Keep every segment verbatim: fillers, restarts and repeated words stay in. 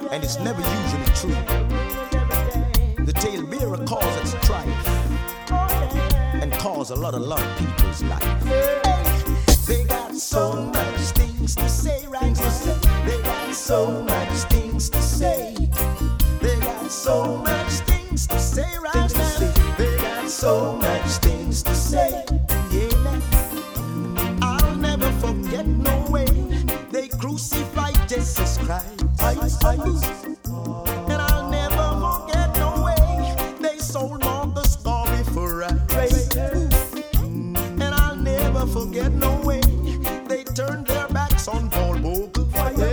and it's never usually true. The talebearer causes strife and cause a lot of lot of people's life. They got so much things to say right now. They got so much things to say. They got so much things to say right now. They got so much things to say. Yeah, I'll never forget no way they crucified Jesus Christ. And I'll never forget no way they sold Marcus Garvey for rights. And I'll never forget no way they turned their backs on Paul Bogle.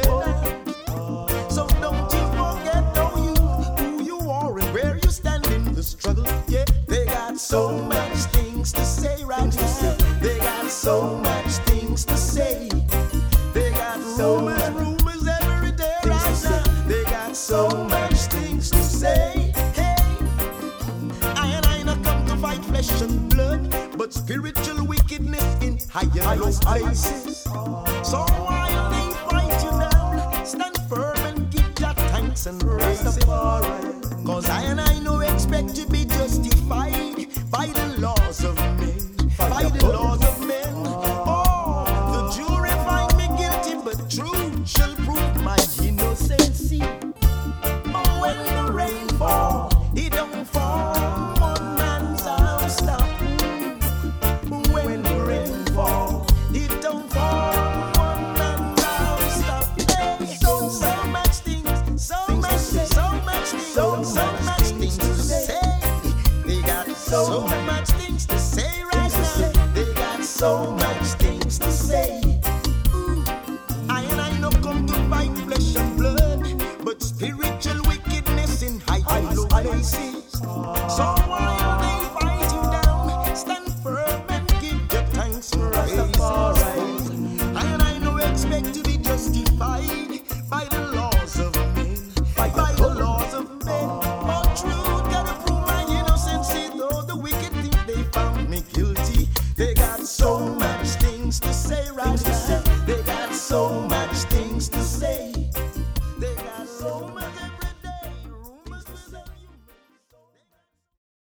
So don't you forget no you who you are and where you stand in the struggle. Yeah, they got so much things to say right now. They got so much things to say. They got rumors, rumors every day right now. They got so much things to say. Hey, I and I not come to fight flesh and blood, but spiritual wickedness in higher low places. So while they fight you down, stand firm and give your thanks and praise. Cause I and I no expect to be justified by the laws of men, by the laws of men. Oh, the jury find me guilty, but truth shall prove my innocency. Oh, when the rain fall, it don't fall on man's house stop. When the rain fall, it don't fall on man's house stop. Hey, so, so much things, so much, so much things, so, so much things to say. They got so much things to say right now. They got so much.